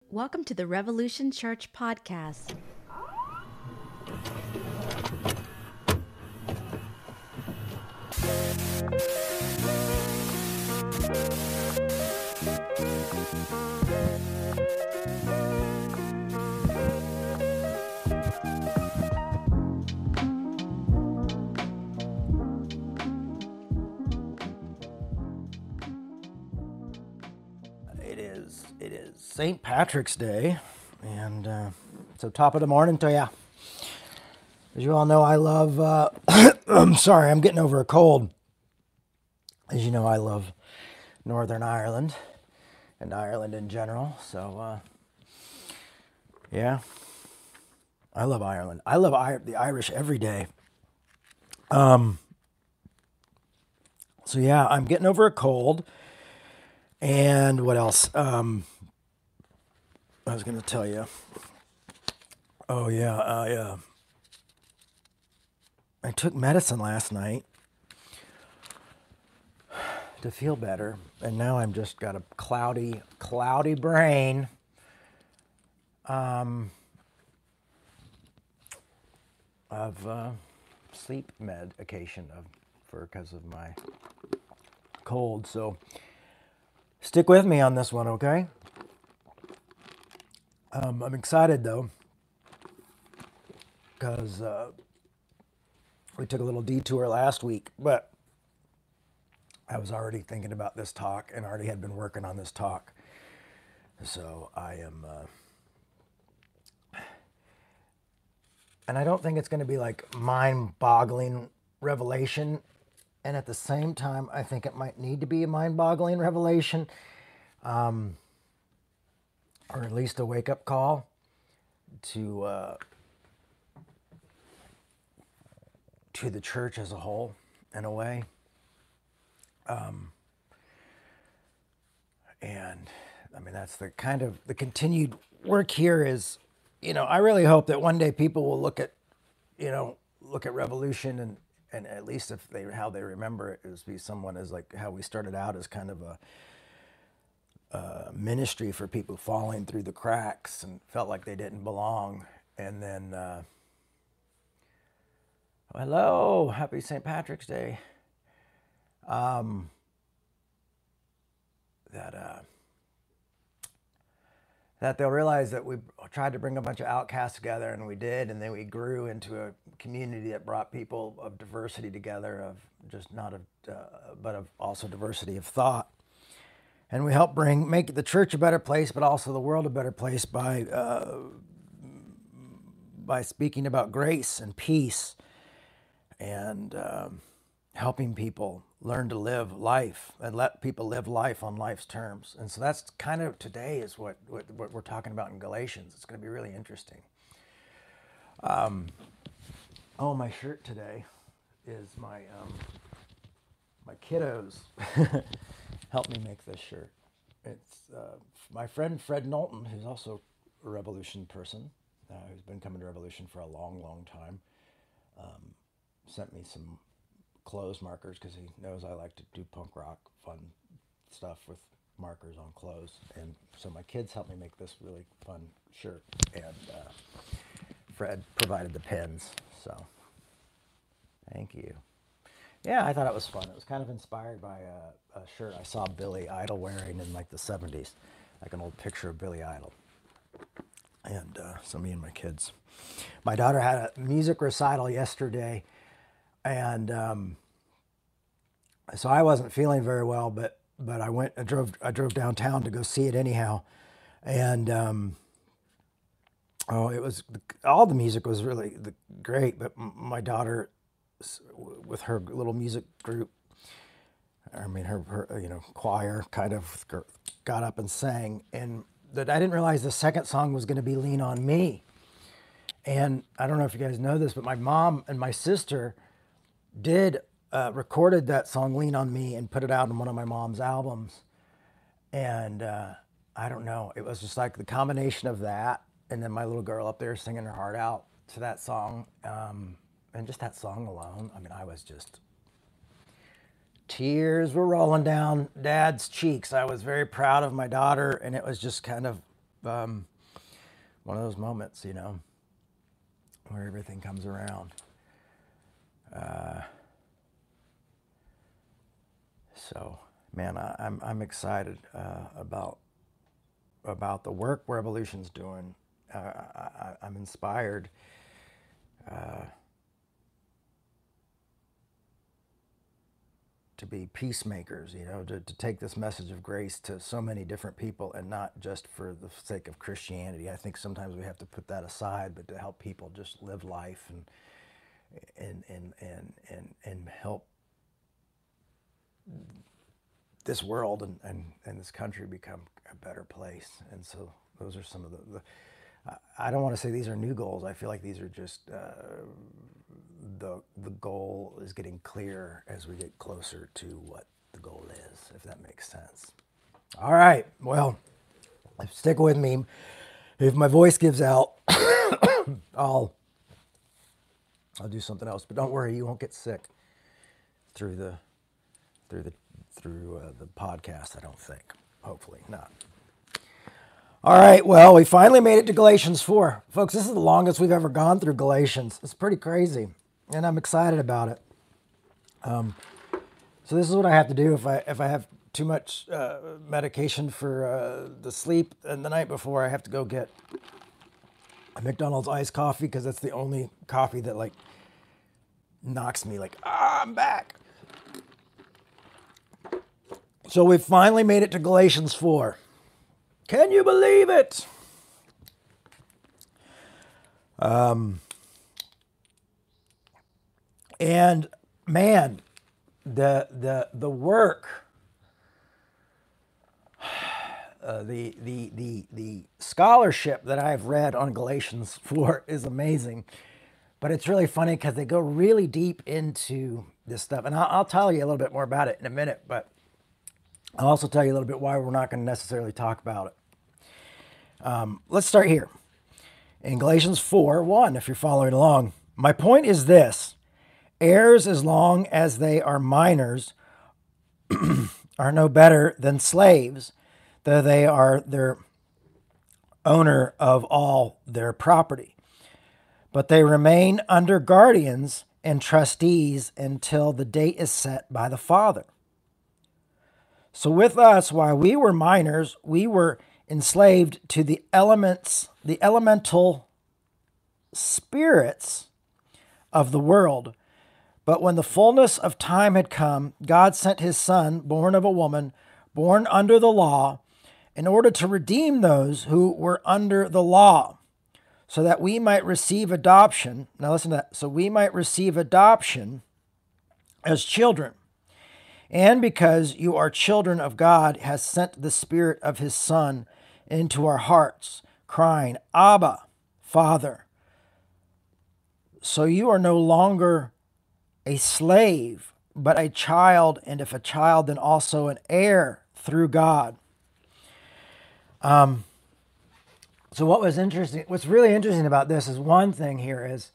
Welcome to the Revolution Church podcast. It is St. Patrick's Day, and so top of the morning to ya. As you all know, I love, I'm sorry, I'm getting over a cold. As you know, I love Northern Ireland and Ireland in general, so yeah, I love Ireland. I love the Irish every day. So yeah, I'm getting over a cold, and what else? I was going to tell you. Oh yeah, I took medicine last night to feel better, and now I'm just got a cloudy brain. Of sleep medication because of my cold. So stick with me on this one, okay? I'm excited though, because we took a little detour last week, but I was already thinking about this talk and already had been working on this talk. So I am, and I don't think it's going to be like mind-boggling revelation. And at the same time, I think it might need to be a mind-boggling revelation, or at least a wake-up call to the church as a whole, in a way. And I mean, that's the kind of the continued work here is, I really hope that one day people will look at revolution and at least if how they remember it is be someone as like how we started out as kind of a ministry for people falling through the cracks and felt like they didn't belong. And then, hello, happy St. Patrick's Day. That they'll realize that we tried to bring a bunch of outcasts together, and we did, and then we grew into a community that brought people of diversity together, of just not of, but of also diversity of thought. And we helped make the church a better place, but also the world a better place by speaking about grace and peace and helping people learn to live life and let people live life on life's terms. And so that's kind of today is what we're talking about in Galatians. It's going to be really interesting. Oh, my shirt today is my kiddos helped me make this shirt. It's my friend Fred Knowlton, who's also a Revolution person, who's been coming to Revolution for a long, long time, sent me some clothes markers because he knows I like to do punk rock fun stuff with markers on clothes. And so my kids helped me make this really fun shirt, and Fred provided the pins. So thank you. Yeah, I thought it was fun. It was kind of inspired by a shirt I saw Billy Idol wearing in like the 70s, like an old picture of Billy Idol. And so me and my kids. My daughter had a music recital yesterday, and so I wasn't feeling very well, but I drove downtown to go see it anyhow, and it was all the music was really great, but my daughter with her little music group, I mean her choir kind of got up and sang, and that I didn't realize the second song was going to be Lean on Me. And I don't know if you guys know this, but my mom and my sister did recorded that song Lean on Me and put it out on one of my mom's albums. And I don't know, it was just like the combination of that and then my little girl up there singing her heart out to that song, and just that song alone, I mean, I was just, tears were rolling down Dad's cheeks. I was very proud of my daughter, and it was just kind of one of those moments, you know, where everything comes around. So, man, I'm excited about the work Revolution's doing. I'm inspired. To be peacemakers, you know, to take this message of grace to so many different people, and not just for the sake of Christianity. I think sometimes we have to put that aside, but to help people just live life and help this world and this country become a better place. And so those are some of the I don't want to say these are new goals. I feel like these are just the goal is getting clearer as we get closer to what the goal is, if that makes sense. All right, well, stick with me. If my voice gives out, I'll do something else. But don't worry, you won't get sick through the podcast. I don't think. Hopefully not. All right, well, we finally made it to Galatians 4. Folks, this is the longest we've ever gone through Galatians. It's pretty crazy, and I'm excited about it. So this is what I have to do if I have too much medication for the sleep, and the night before I have to go get a McDonald's iced coffee, because that's the only coffee that, like, knocks me like, I'm back. So we finally made it to Galatians 4. Can you believe it? And man, the work, the scholarship that I've read on Galatians 4 is amazing. But it's really funny because they go really deep into this stuff, and I'll tell you a little bit more about it in a minute. But I'll also tell you a little bit why we're not going to necessarily talk about it. Let's start here. In Galatians 4:1, if you're following along. My point is this: heirs, as long as they are minors, are no better than slaves, though they are their owner of all their property. But they remain under guardians and trustees until the date is set by the Father. So with us, while we were minors, we were enslaved to the elemental spirits of the world. But when the fullness of time had come, God sent his Son, born of a woman, born under the law, in order to redeem those who were under the law, so that we might receive adoption. Now listen to that. So we might receive adoption as children. And because you are children of God, has sent the Spirit of his Son into our hearts, crying, Abba, Father. So you are no longer a slave, but a child, and if a child, then also an heir through God. So what's really interesting about this is, one thing here is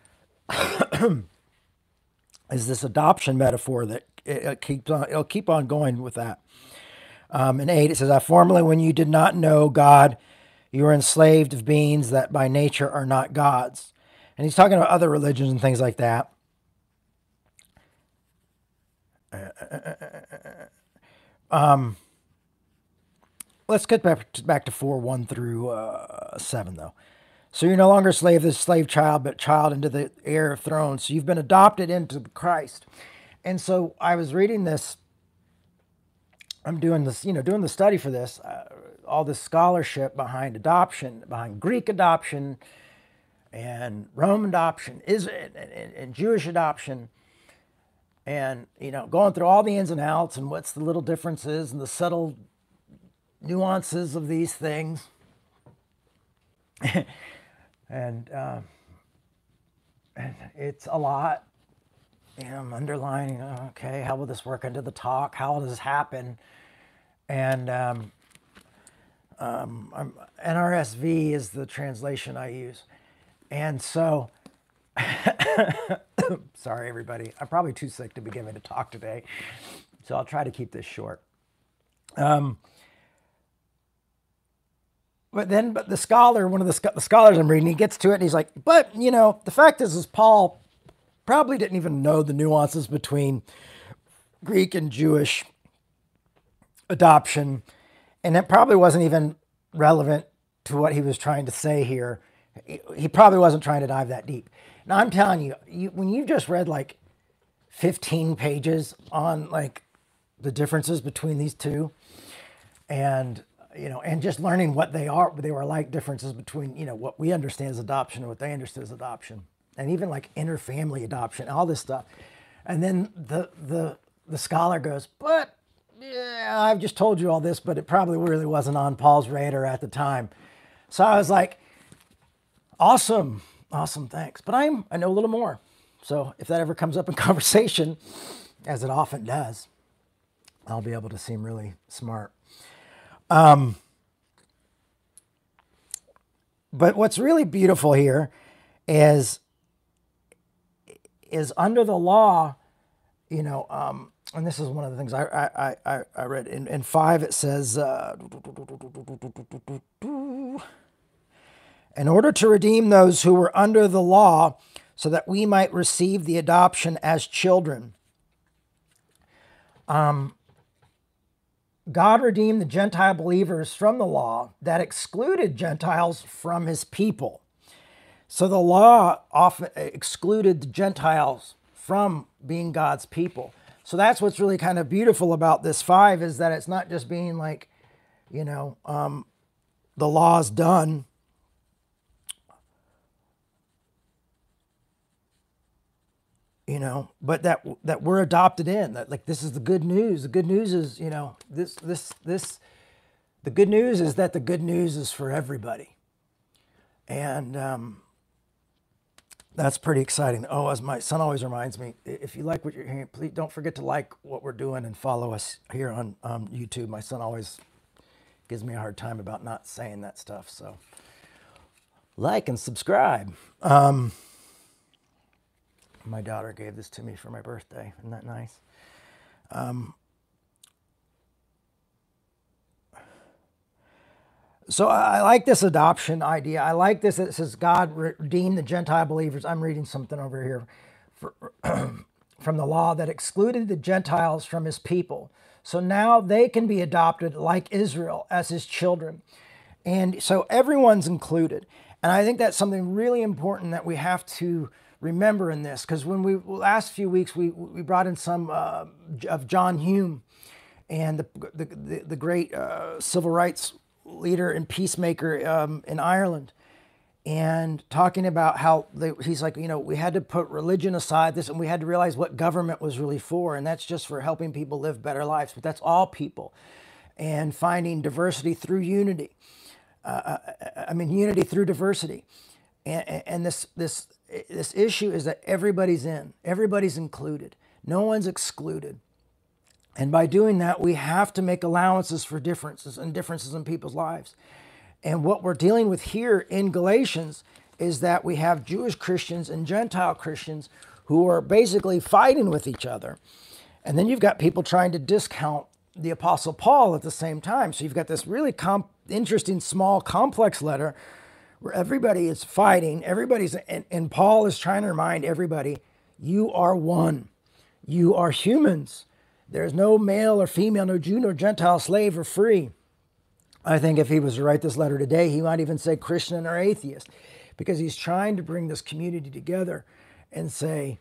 this adoption metaphor that it'll keep on going with that. In 8, it says, I formerly, when you did not know God, you were enslaved of beings that by nature are not gods. And he's talking about other religions and things like that. Let's get back to 4:1 through 7, though. So you're no longer a slave to the slave child, but child into the heir of throne. So you've been adopted into Christ. And so I was reading this. I'm doing this, doing the study for this, all this scholarship behind adoption, behind Greek adoption and Roman adoption, and Jewish adoption, and, going through all the ins and outs and what's the little differences and the subtle nuances of these things. And it's a lot. I'm underlining, okay, how will this work into the talk? How will this happen? And NRSV is the translation I use. And so, sorry, everybody. I'm probably too sick to be giving a talk today, so I'll try to keep this short. but the scholar, one of the scholars I'm reading, he gets to it and he's like, but the fact is Paul probably didn't even know the nuances between Greek and Jewish adoption, and it probably wasn't even relevant to what he was trying to say here. He probably wasn't trying to dive that deep. Now I'm telling you, when you've just read like 15 pages on like the differences between these two, and and just learning what they were like, differences between what we understand as adoption and what they understood as adoption, and even like interfamily adoption, all this stuff. And then the scholar goes, but yeah, I've just told you all this, but it probably really wasn't on Paul's radar at the time. So I was like, awesome, thanks. But I know a little more. So if that ever comes up in conversation, as it often does, I'll be able to seem really smart. But what's really beautiful here is under the law, and this is one of the things I read in 5. It says, in order to redeem those who were under the law, so that we might receive the adoption as children. God redeemed the Gentile believers from the law that excluded Gentiles from his people. So the law often excluded the Gentiles from being God's people. So that's what's really kind of beautiful about this 5, is that it's not just being like, the law's done. But that we're adopted in. That, like, this is the good news. The good news is, the good news is that the good news is for everybody. And that's pretty exciting. Oh, as my son always reminds me, if you like what you're hearing, please don't forget to like what we're doing and follow us here on YouTube. My son always gives me a hard time about not saying that stuff. So like and subscribe. My daughter gave this to me for my birthday. Isn't that nice? So I like this adoption idea. I like this. It says God redeemed the Gentile believers. I'm reading something over here from the law that excluded the Gentiles from his people. So now they can be adopted like Israel as his children. And so everyone's included. And I think that's something really important that we have to remember in this, because when last few weeks we brought in some of John Hume and the great civil rights leader and peacemaker in Ireland, and talking about how he's like, we had to put religion aside, and we had to realize what government was really for, and that's just for helping people live better lives, but that's all people, and finding diversity through unity. Unity through diversity, and this issue is that everybody's included. No one's excluded. And by doing that, we have to make allowances for differences in people's lives. And what we're dealing with here in Galatians is that we have Jewish Christians and Gentile Christians who are basically fighting with each other. And then you've got people trying to discount the Apostle Paul at the same time. So you've got this really interesting, small, complex letter where everybody is fighting, and Paul is trying to remind everybody, you are one. You are humans. There's no male or female, no Jew nor Gentile, slave or free. I think if he was to write this letter today, he might even say Christian or atheist, because he's trying to bring this community together and say,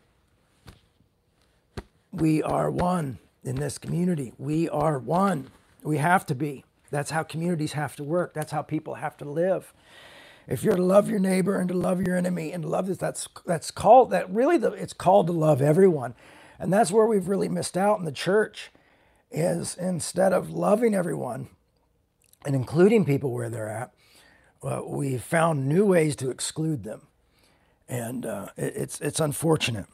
we are one in this community. We are one. We have to be. That's how communities have to work. That's how people have to live. If you're to love your neighbor and to love your enemy and to love this, it's called to love everyone. And that's where we've really missed out in the church, is instead of loving everyone and including people where they're at, we've found new ways to exclude them. And it's unfortunate.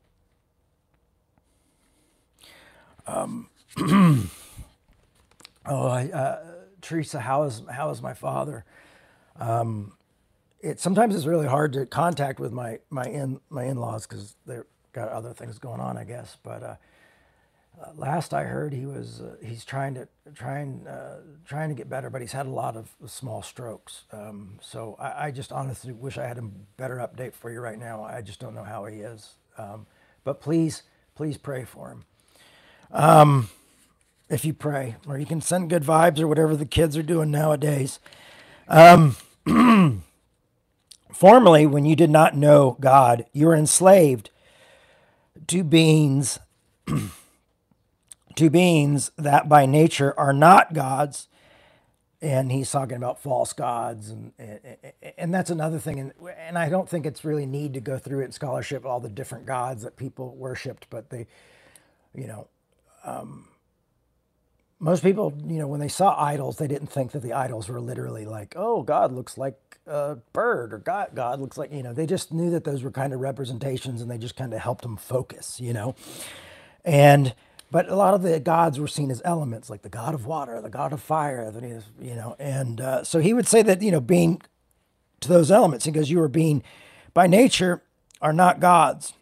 Teresa, how is my father? Sometimes it's really hard to contact with my in-laws because they've got other things going on, I guess. But Last I heard, he's trying to get better, but he's had a lot of small strokes. So I just honestly wish I had a better update for you right now. I just don't know how he is. But please pray for him. If you pray, or you can send good vibes or whatever the kids are doing nowadays. Formerly, when you did not know God, you were enslaved to beings that by nature are not gods. And he's talking about false gods, and that's another thing. And I don't think it's really need to go through it in scholarship, all the different gods that people worshipped. But they, you know, most people, when they saw idols, they didn't think that the idols were literally like, oh, God looks like a bird, or God looks like, they just knew that those were kind of representations, and they just kind of helped them focus, But a lot of the gods were seen as elements, like the god of water, the god of fire, and so he would say that, being to those elements, he goes, you are being by nature are not gods.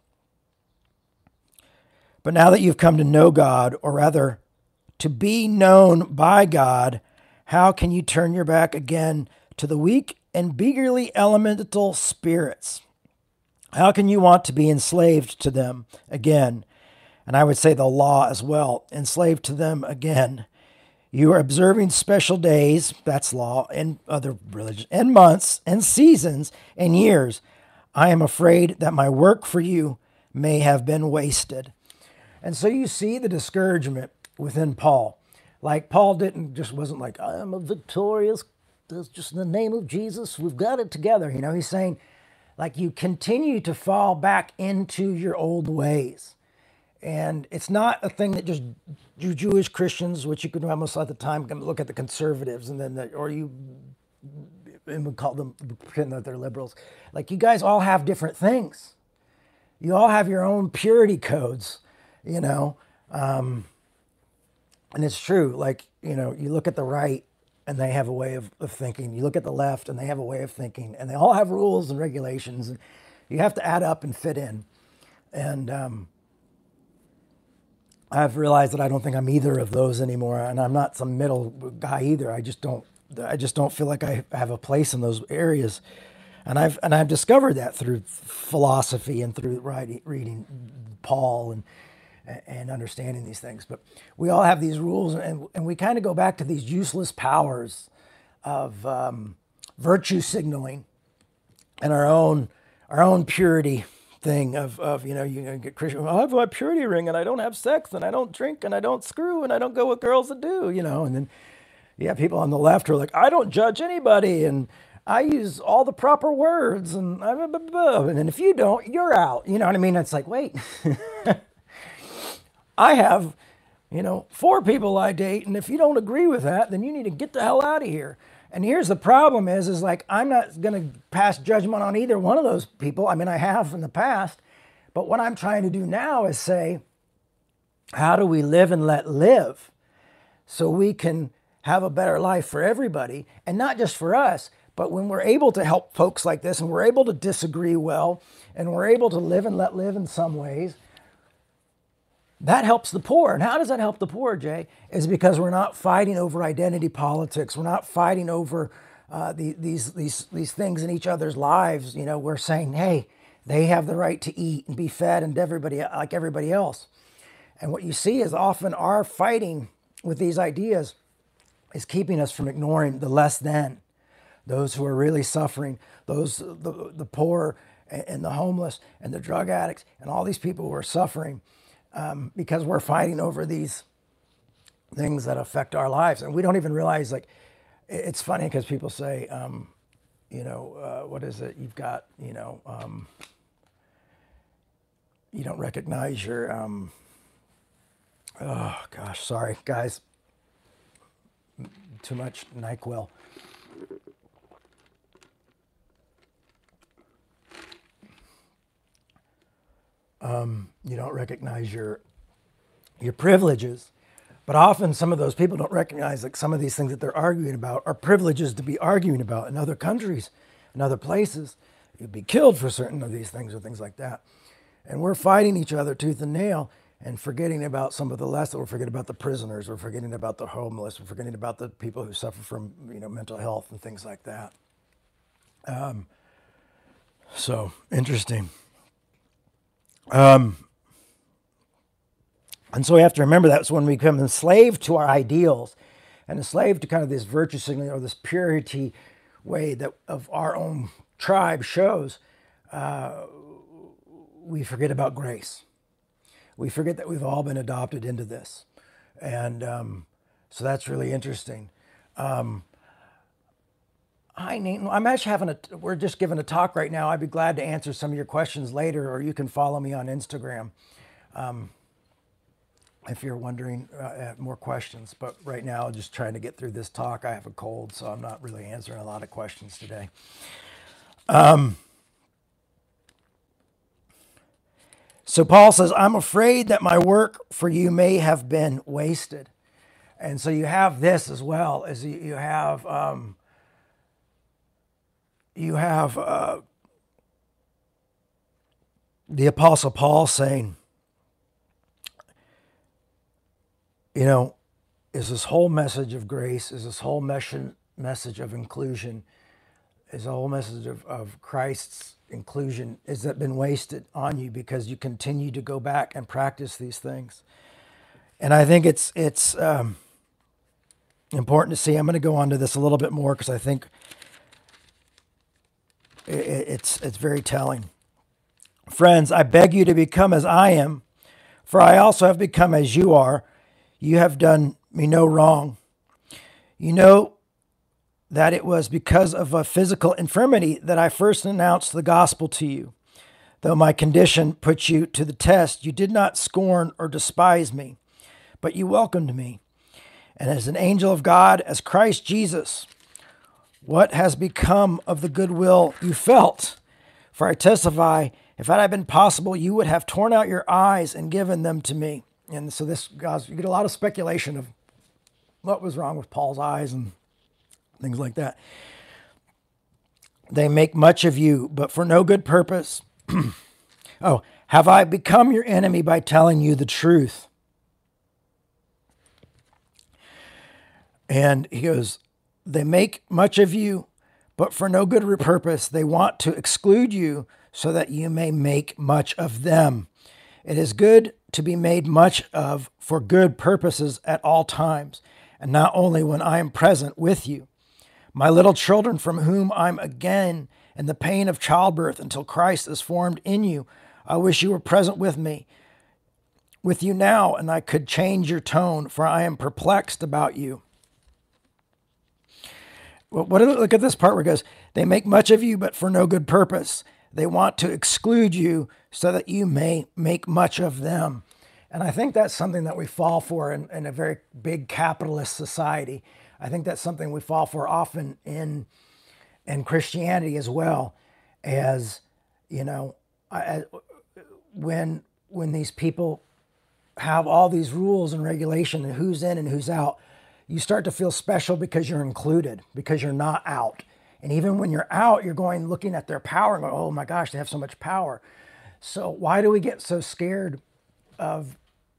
But now that you've come to know God, or rather to be known by God, how can you turn your back again to the weak and beggarly elemental spirits? How can you want to be enslaved to them again? And I would say the law as well, enslaved to them again. You are observing special days, that's law, and other religions, and months, and seasons, and years. I am afraid that my work for you may have been wasted. And so you see the discouragement within Paul. Like Paul wasn't like, I am a victorious, that's just in the name of Jesus, we've got it together. He's saying, like, you continue to fall back into your old ways. And it's not a thing that just you Jewish Christians, which you could almost at the time look at the conservatives, and then and we call them, pretend that they're liberals. Like, you guys all have different things. You all have your own purity codes, and it's true. Like, you look at the right and they have a way of thinking. You look at the left and they have a way of thinking, and they all have rules and regulations, and you have to add up and fit in. And I've realized that I don't think I'm either of those anymore, and I'm not some middle guy either. I just don't feel like I have a place in those areas, and I've discovered that through philosophy and through reading Paul and understanding these things. But we all have these rules, and we kind of go back to these useless powers of virtue signaling and our own purity thing of you get Christian. Well, I have my purity ring, and I don't have sex, and I don't drink, and I don't screw, and I don't go with girls that do, and then you have people on the left who are like, I don't judge anybody, and I use all the proper words, and then if you don't, you're out. You know what I mean? It's like, wait, I have 4 people I date, and if you don't agree with that, then you need to get the hell out of here. And here's the problem is like, I'm not going to pass judgment on either one of those people. I mean, I have in the past, but what I'm trying to do now is say, how do we live and let live so we can have a better life for everybody, and not just for us, but when we're able to help folks like this, and we're able to disagree well, and we're able to live and let live in some ways, that helps the poor. And how does that help the poor, Jay? Is because we're not fighting over identity politics. We're not fighting over these things in each other's lives. We're saying, hey, they have the right to eat and be fed and like everybody else. And what you see is often our fighting with these ideas is keeping us from ignoring the less than, those who are really suffering, the poor and the homeless and the drug addicts and all these people who are suffering. Because we're fighting over these things that affect our lives, and we don't even realize. Like, it's funny because people say, what is it? You've got, you don't recognize your. Oh gosh, sorry guys. Too much NyQuil. You don't recognize your privileges, but often some of those people don't recognize, like, some of these things that they're arguing about are privileges to be arguing about in other countries, in other places. You'd be killed for certain of these things or things like that. And we're fighting each other tooth and nail and forgetting about some of the less. We're forgetting about the prisoners. We're forgetting about the homeless. We're forgetting about the people who suffer from, mental health and things like that. So interesting. And so we have to remember that's when we become enslaved to our ideals and enslaved to kind of this virtue signaling or this purity way that of our own tribe shows, we forget about grace. We forget that we've all been adopted into this. And so that's really interesting. I'm actually we're just giving a talk right now. I'd be glad to answer some of your questions later, or you can follow me on Instagram if you're wondering more questions. But right now, I'm just trying to get through this talk. I have a cold, so I'm not really answering a lot of questions today. So Paul says, I'm afraid that my work for you may have been wasted. And so you have this as well, as you have the Apostle Paul saying, is this whole message of grace, is this whole message of inclusion, is the whole message of Christ's inclusion, is that been wasted on you because you continue to go back and practice these things? And I think it's important to see. I'm going to go on to this a little bit more because I think it's very telling. Friends, I beg you to become as I am, for I also have become as you are. You have done me no wrong. You know that it was because of a physical infirmity that I first announced the gospel to you. Though my condition put you to the test, you did not scorn or despise me, but you welcomed me. And as an angel of God, as Christ Jesus, what has become of the goodwill you felt? For I testify, if it had been possible, you would have torn out your eyes and given them to me. And so this, guys, you get a lot of speculation of what was wrong with Paul's eyes and things like that. They make much of you, but for no good purpose. Oh, have I become your enemy by telling you the truth? And he goes, they make much of you, but for no good purpose. They want to exclude you so that you may make much of them. It is good to be made much of for good purposes at all times, and not only when I am present with you. My little children, from whom I'm again in the pain of childbirth until Christ is formed in you, I wish you were present with you now, and I could change your tone, for I am perplexed about you. Look at this part where it goes, they make much of you, but for no good purpose. They want to exclude you so that you may make much of them. And I think that's something that we fall for in a very big capitalist society. I think that's something we fall for often in Christianity as well, as, when these people have all these rules and regulation and who's in and who's out, you start to feel special because you're included, because you're not out. And even when you're out, you're looking at their power and going, oh my gosh, they have so much power. So why do we get so scared of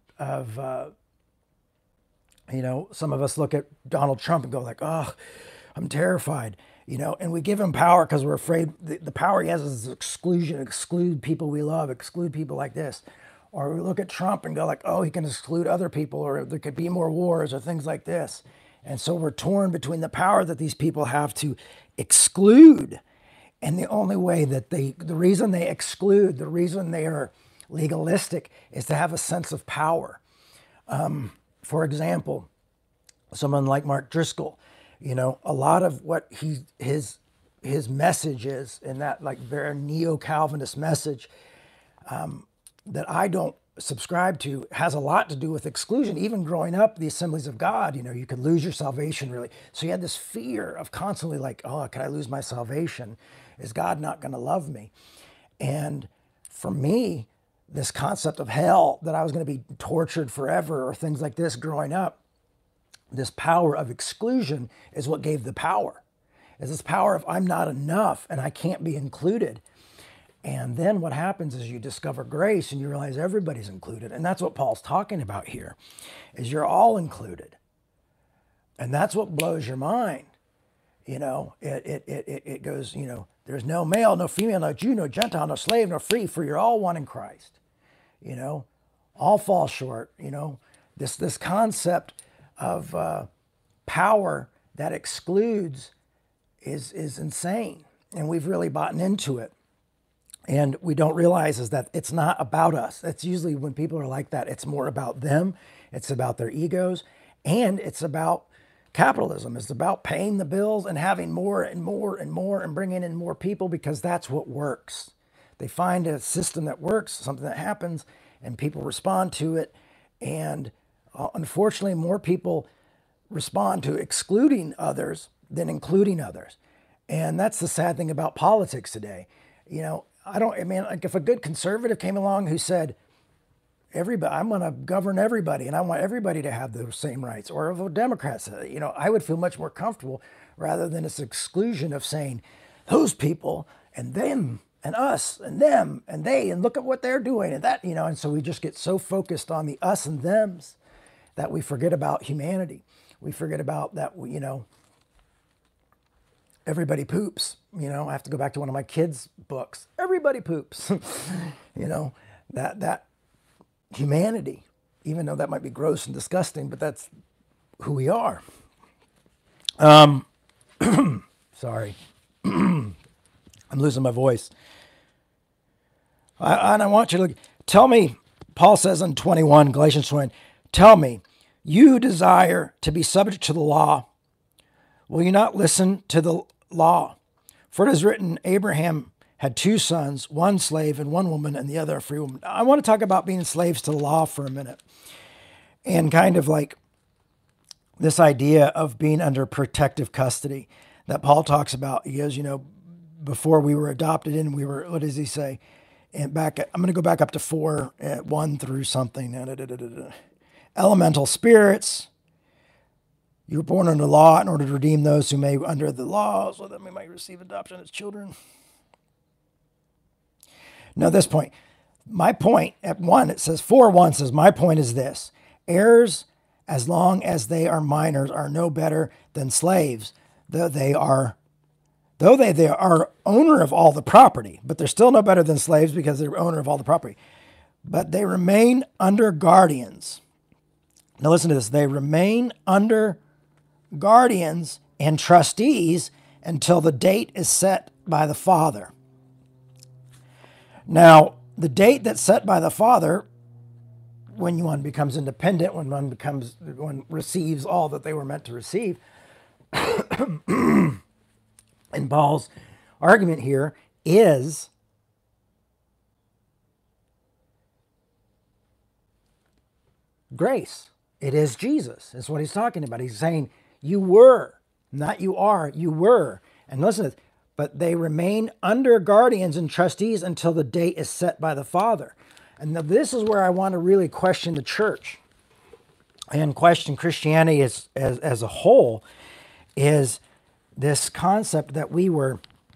some of us look at Donald Trump and go like, oh, I'm terrified, and we give him power because we're afraid the power he has is exclude people we love, exclude people like this. Or we look at Trump and go like, oh, he can exclude other people, or there could be more wars or things like this. And so we're torn between the power that these people have to exclude. And the only way that the reason they exclude, the reason they are legalistic is to have a sense of power. For example, someone like Mark Driscoll, a lot of what his message is in that like very neo-Calvinist message, that I don't subscribe to has a lot to do with exclusion. Even growing up, the Assemblies of God, you could lose your salvation really. So you had this fear of constantly like, oh, could I lose my salvation? Is God not going to love me? And for me, this concept of hell, that I was going to be tortured forever or things like this growing up, this power of exclusion is what gave the power. Is this power of I'm not enough and I can't be included. And then what happens is you discover grace and you realize everybody's included. And that's what Paul's talking about here, is you're all included. And that's what blows your mind. You know, it goes, you know, there's no male, no female, no Jew, no Gentile, no slave, no free, for you're all one in Christ. You know, all fall short. You know, this concept of power that excludes is insane. And we've really bought into it. And we don't realize is that it's not about us. That's usually when people are like that, it's more about them. It's about their egos. And it's about capitalism. It's about paying the bills and having more and more and more and bringing in more people, because that's what works. They find a system that works, something that happens, and people respond to it. And unfortunately, more people respond to excluding others than including others. And that's the sad thing about politics today. You know, like if a good conservative came along who said, everybody, I'm going to govern everybody and I want everybody to have those same rights, or if a Democrat said, you know, I would feel much more comfortable rather than this exclusion of saying those people and them and us and them and they, and look at what they're doing and that, you know, and so we just get so focused on the us and thems that we forget about humanity. We forget about that, you know, everybody poops. You know, I have to go back to one of my kids' books. Everybody poops. You know, that humanity, even though that might be gross and disgusting, but that's who we are. Sorry. I'm losing my voice. And I want you to tell me, Paul says in 21, Galatians 20, tell me, you desire to be subject to the law. Will you not listen to the law? For it is written, Abraham had two sons, one slave and one woman, and the other a free woman. I want to talk about being slaves to the law for a minute. And kind of like this idea of being under protective custody that Paul talks about. He goes, you know, before we were adopted in, we were, what does he say? And I'm going to go back up to 1 through something. Elemental spirits. You were born under law in order to redeem those who may under the law, so that we might receive adoption as children. Now, this point, my point at 1, it says 4:1 says, my point is this: heirs, as long as they are minors, are no better than slaves, though they are owner of all the property, but they're still no better than slaves because they're owner of all the property. But they remain under guardians. Now listen to this. They remain under guardians and trustees until the date is set by the father. Now, the date that's set by the father, when one becomes independent, when one receives all that they were meant to receive, and Paul's argument here is grace. It is Jesus. That's what he's talking about. He's saying, you were, not you are, you were. And listen, but they remain under guardians and trustees until the date is set by the Father. And now this is where I want to really question the church and question Christianity as a whole, is this concept that we were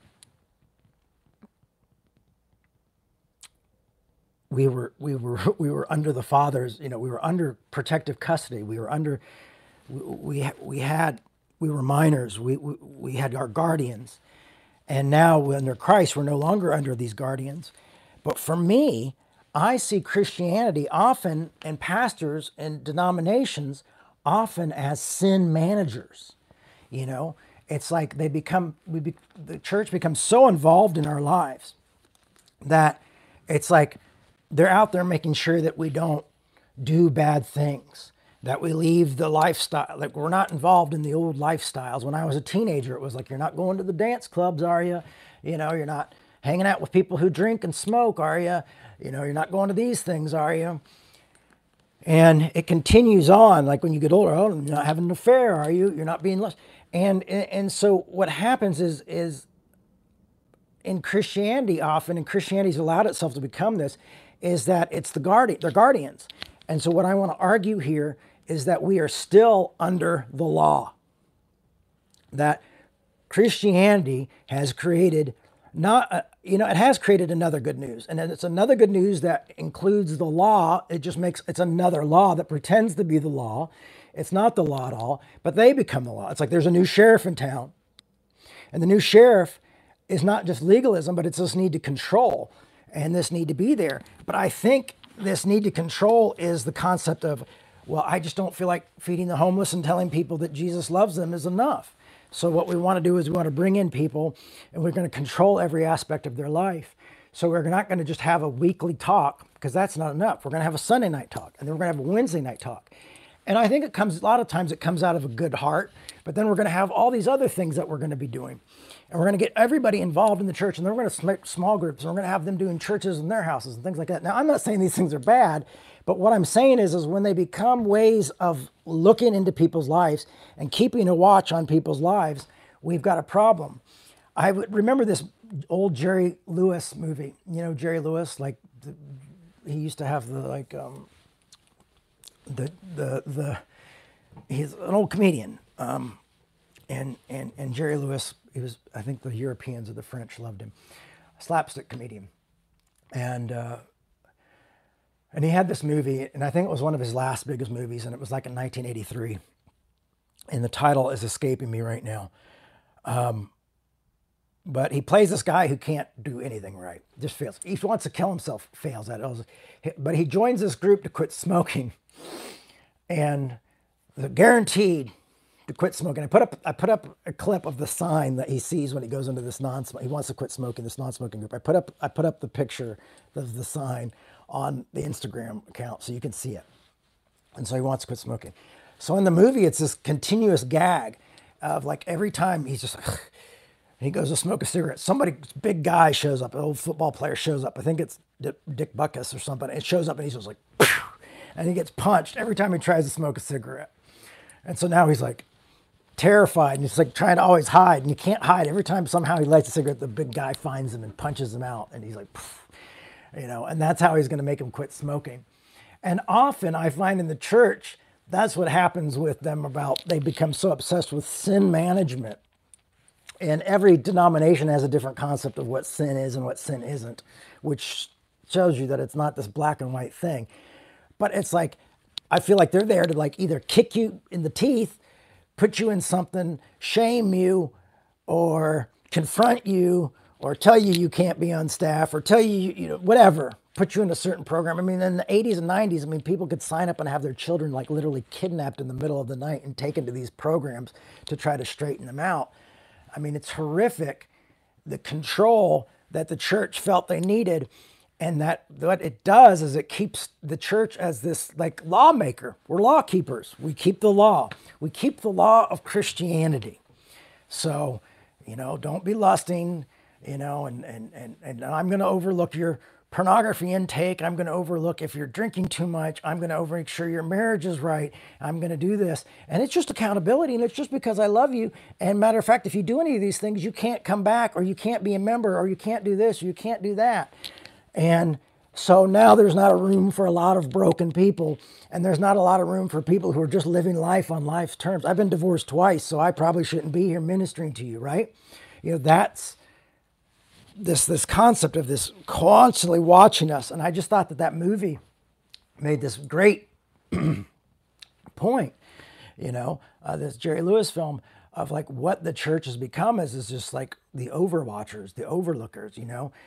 under the Father's, you know, we were under protective custody. We were under, we were minors. We had our guardians. And now under Christ, we're no longer under these guardians. But for me, I see Christianity often, and pastors and denominations often, as sin managers. You know, it's like the church becomes so involved in our lives that it's like they're out there making sure that we don't do bad things, that we leave the lifestyle, like we're not involved in the old lifestyles. When I was a teenager, it was like, you're not going to the dance clubs, are you? You know, you're not hanging out with people who drink and smoke, are you? You know, you're not going to these things, are you? And it continues on, like when you get older, oh, you're not having an affair, are you? You're not being lust. And so what happens is in Christianity often, and Christianity's allowed itself to become this, is that it's they're guardians. And so what I want to argue here is that we are still under the law. That Christianity has created not, it has created another good news. And then it's another good news that includes the law. It's another law that pretends to be the law. It's not the law at all, but they become the law. It's like there's a new sheriff in town. And the new sheriff is not just legalism, but it's this need to control and this need to be there. But I think this need to control is the concept of, well, I just don't feel like feeding the homeless and telling people that Jesus loves them is enough. So what we want to do is we want to bring in people and we're going to control every aspect of their life. So we're not going to just have a weekly talk because that's not enough. We're going to have a Sunday night talk and then we're going to have a Wednesday night talk. And I think a lot of times it comes out of a good heart, but then we're going to have all these other things that we're going to be doing. And we're going to get everybody involved in the church and then we're going to make small groups and we're going to have them doing churches in their houses and things like that. Now, I'm not saying these things are bad, but what I'm saying is when they become ways of looking into people's lives and keeping a watch on people's lives, we've got a problem. I would remember this old Jerry Lewis movie. You know, Jerry Lewis, he used to have he's an old comedian. And Jerry Lewis, I think the Europeans or the French loved him, slapstick comedian. And he had this movie, and I think it was one of his last biggest movies, and it was like in 1983. And the title is escaping me right now. But he plays this guy who can't do anything right, just fails. He wants to kill himself, fails at it. But he joins this group to quit smoking. And they're guaranteed to quit smoking. I put up a clip of the sign that he sees when he goes into this he wants to quit smoking, this non-smoking group. I put up the picture of the sign on the Instagram account so you can see it. And so he wants to quit smoking. So in the movie, it's this continuous gag of like every time he's just he goes to smoke a cigarette. Big guy shows up, an old football player shows up. I think it's Dick Butkus or something. It shows up and he's just like, and he gets punched every time he tries to smoke a cigarette. And so now he's like terrified and he's like trying to always hide and you can't hide. Every time somehow he lights a cigarette, the big guy finds him and punches him out. And he's like, and that's how he's going to make him quit smoking. And often I find in the church, that's what happens with them they become so obsessed with sin management. And every denomination has a different concept of what sin is and what sin isn't, which shows you that it's not this black and white thing. But it's like, I feel like they're there to like either kick you in the teeth, put you in something, shame you, or confront you, or tell you you can't be on staff, or tell you, whatever, put you in a certain program. I mean, in the 80s and 90s, people could sign up and have their children like literally kidnapped in the middle of the night and taken to these programs to try to straighten them out. I mean, it's horrific, the control that the church felt they needed. And that what it does is it keeps the church as this like lawmaker. We're law keepers. We keep the law. We keep the law of Christianity. So, don't be lusting, and I'm going to overlook your pornography intake. I'm going to overlook if you're drinking too much. I'm going to make sure your marriage is right. I'm going to do this. And it's just accountability. And it's just because I love you. And matter of fact, if you do any of these things, you can't come back or you can't be a member or you can't do this or you can't do that. And so now there's not a room for a lot of broken people. And there's not a lot of room for people who are just living life on life's terms. I've been divorced twice, so I probably shouldn't be here ministering to you, right? That's this concept of this constantly watching us. And I just thought that movie made this great point, this Jerry Lewis film of like what the church has become is just like the overwatchers, the overlookers,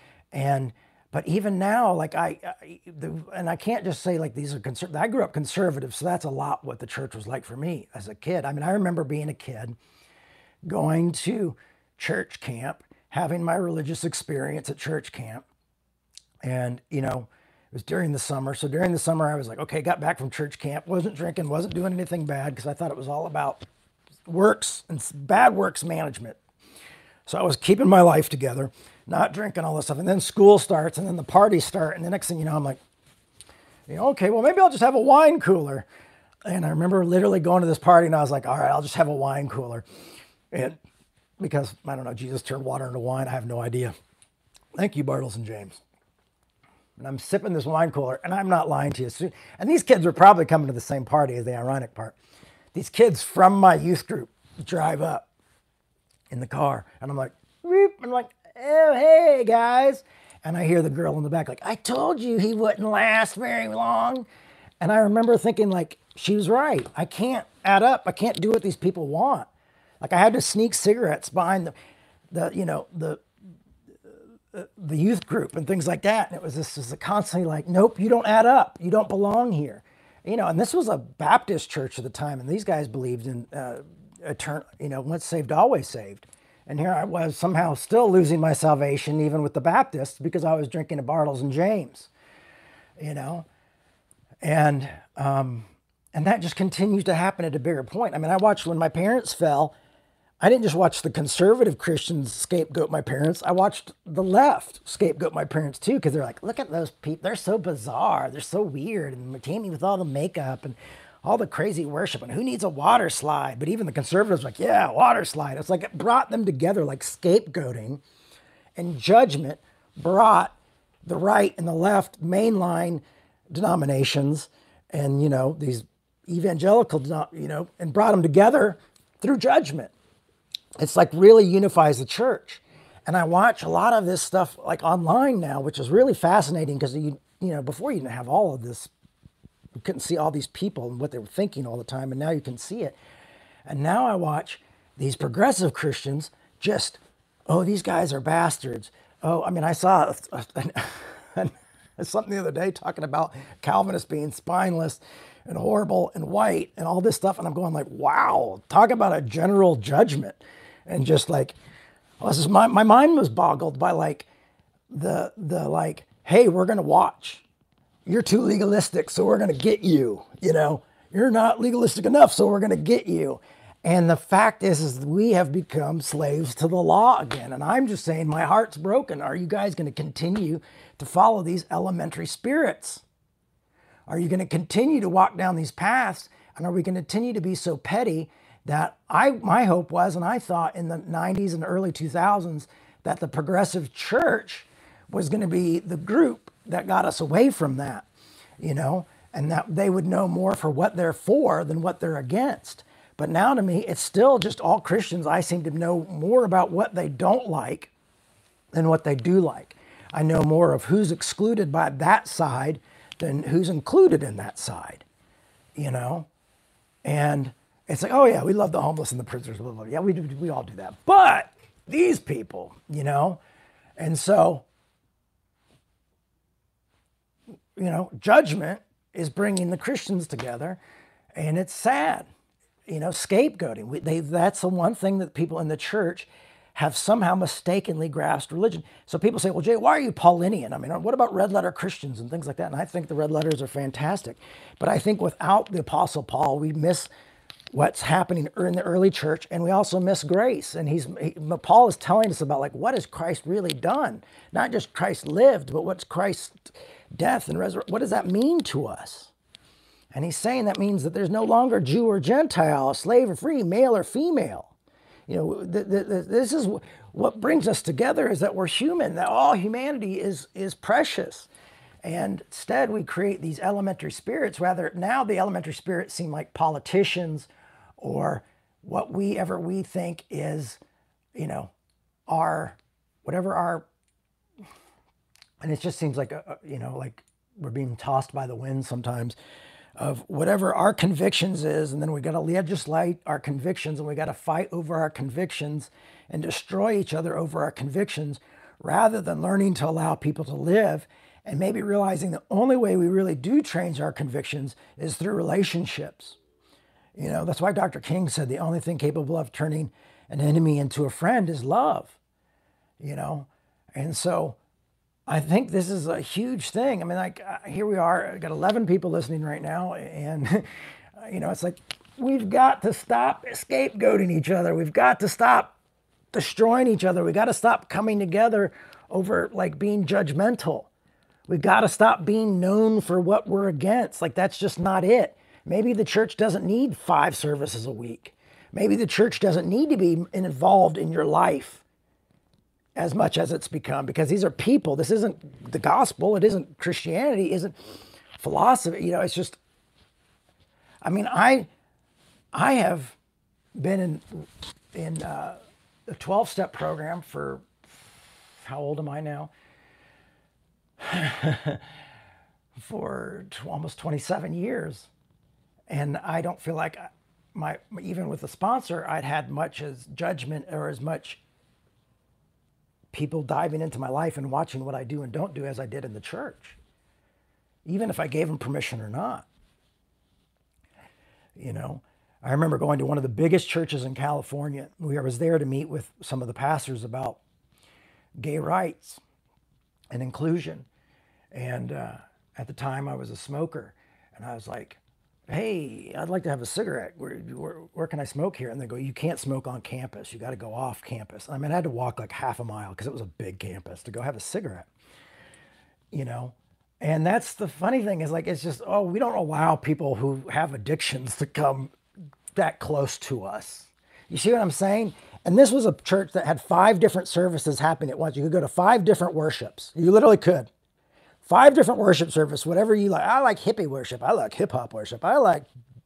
but even now, like and I can't just say like these are conservative. I grew up conservative, so that's a lot what the church was like for me as a kid. I mean, I remember being a kid, going to church camp, having my religious experience at church camp. And, it was during the summer. So during the summer, I was like, okay, got back from church camp, wasn't drinking, wasn't doing anything bad because I thought it was all about works and bad works management. So I was keeping my life together, not drinking all this stuff. And then school starts and then the parties start. And the next thing you know, I'm like, okay, well, maybe I'll just have a wine cooler. And I remember literally going to this party and I was like, all right, I'll just have a wine cooler. And because, I don't know, Jesus turned water into wine. I have no idea. Thank you, Bartles and James. And I'm sipping this wine cooler, and I'm not lying to you. And these kids were probably coming to the same party as the ironic part. These kids from my youth group drive up in the car, and I'm like, "Beep," and oh, hey, guys. And I hear the girl in the back like, I told you he wouldn't last very long. And I remember thinking like, she was right. I can't add up. I can't do what these people want. Like I had to sneak cigarettes behind the youth group and things like that. And it was just constantly like, nope, you don't add up. You don't belong here. And this was a Baptist church at the time. And these guys believed in once saved, always saved. And here I was somehow still losing my salvation, even with the Baptists, because I was drinking at Bartles and James, and that just continues to happen at a bigger point. I mean, I watched when my parents fell. I didn't just watch the conservative Christians scapegoat my parents. I watched the left scapegoat my parents too, because they're like, look at those people. They're so bizarre. They're so weird. And Tammy with all the makeup and all the crazy worship. And who needs a water slide? But even the conservatives were like, yeah, water slide. It's like it brought them together like scapegoating, and judgment brought the right and the left mainline denominations and, these evangelical, and brought them together through judgment. It's like really unifies the church. And I watch a lot of this stuff like online now, which is really fascinating because, before you didn't have all of this, you couldn't see all these people and what they were thinking all the time. And now you can see it. And now I watch these progressive Christians just, oh, these guys are bastards. Oh, I mean, I saw something the other day talking about Calvinists being spineless and horrible and white and all this stuff. And I'm going like, wow, talk about a general judgment. And just like, well, this is my mind was boggled by like the like, hey, we're going to watch. You're too legalistic, so we're going to get you, You're not legalistic enough, so we're going to get you. And the fact is we have become slaves to the law again. And I'm just saying my heart's broken. Are you guys going to continue to follow these elementary spirits? Are you going to continue to walk down these paths? And are we going to continue to be so petty that my hope was, and I thought in the 90s and early 2000s, that the progressive church was going to be the group that got us away from that, and that they would know more for what they're for than what they're against. But now to me, it's still just all Christians. I seem to know more about what they don't like than what they do like. I know more of who's excluded by that side than who's included in that side, And it's like, oh yeah, we love the homeless and the prisoners. Blah, blah, blah. Yeah, we all do that. But these people, and so, judgment is bringing the Christians together, and it's sad, scapegoating. That's the one thing that people in the church have somehow mistakenly grasped religion. So people say, well, Jay, why are you Paulinian? I mean, what about red letter Christians and things like that? And I think the red letters are fantastic. But I think without the Apostle Paul, we miss what's happening in the early church, and we also miss grace. And Paul is telling us about like, what has Christ really done? Not just Christ lived, but what's Christ's death and resurrection? What does that mean to us? And he's saying that means that there's no longer Jew or Gentile, slave or free, male or female. This is what brings us together, is that we're human, that all humanity is precious. And instead we create these elementary spirits. Rather, now the elementary spirits seem like politicians or what we think is, our, whatever our, and it just seems like, like we're being tossed by the wind sometimes, of whatever our convictions is, and then we got to legislate our convictions, and we got to fight over our convictions and destroy each other over our convictions, rather than learning to allow people to live and maybe realizing the only way we really do change our convictions is through relationships. That's why Dr. King said the only thing capable of turning an enemy into a friend is love, And so I think this is a huge thing. I mean, like here we are, I got 11 people listening right now. And, it's like, we've got to stop scapegoating each other. We've got to stop destroying each other. We got to stop coming together over like being judgmental. We've got to stop being known for what we're against. Like, that's just not it. Maybe the church doesn't need 5 services a week. Maybe the church doesn't need to be involved in your life as much as it's become, because these are people. This isn't the gospel. It isn't Christianity. It isn't philosophy. It's just, I mean, I have been in a 12-step program for how old am I now? For almost 27 years. And I don't feel like even with the sponsor, I'd had much as judgment or as much people diving into my life and watching what I do and don't do as I did in the church, even if I gave them permission or not. You know, I remember going to one of the biggest churches in California. I was there to meet with some of the pastors about gay rights and inclusion. And at the time I was a smoker, and I was like, hey, I'd like to have a cigarette. Where can I smoke here? And they go, you can't smoke on campus. You got to go off campus. I mean, I had to walk like half a mile because it was a big campus to go have a cigarette, you know? And that's the funny thing is like, it's just, oh, we don't allow people who have addictions to come that close to us. You see what I'm saying? And this was a church that had 5 different services happening at once. You could go to 5 different worships. You literally could. 5 different worship service, whatever you like. I like hippie worship. I like hip hop worship. I like,